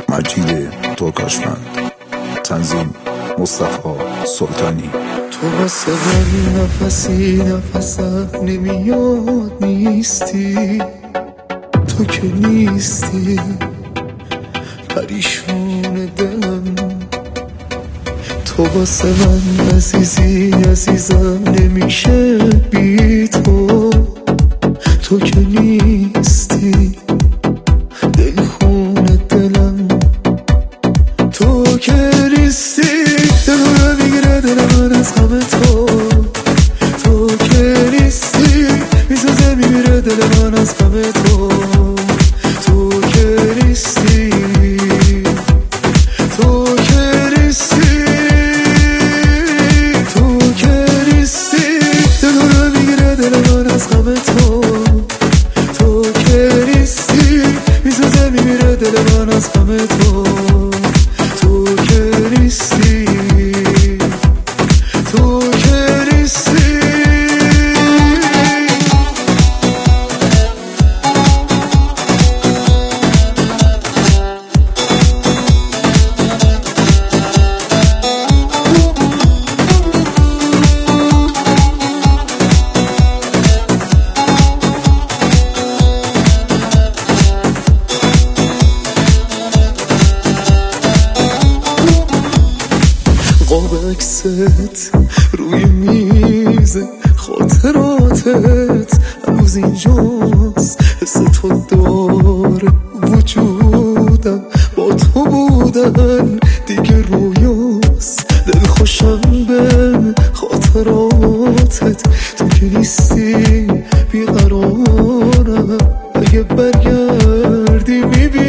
مجید ترکاشفند، تنظیم مصطفی سلطانی. تو واسه من نفسی نفسم نمیاد نیستی، تو که نیستی پریشون دلم. تو واسه من عزیزی عزیزم نمیشه بی تو، تو که نیستی دلخون دلم. تو که نیستی دلو میگیره دل من از غم تو، تو که نیستی میسوزه میمیره دل من از غم تو. تو که نیستی، تو که نیستی، تو که نیستی دلو میگیره دل من از غم تو. تو که نیستی میسوزه میمیره دل من از غم تو. تو که نیستی، تو که نیستی. قاب عکست روی میز خاطراتت هنوز اینجاست، حس تو داره وجودم، با تو بودن دیگه رویاست. دل خوشم به خاطراتت، تو که نیستی بیقرارم. اگه برگردی میبینی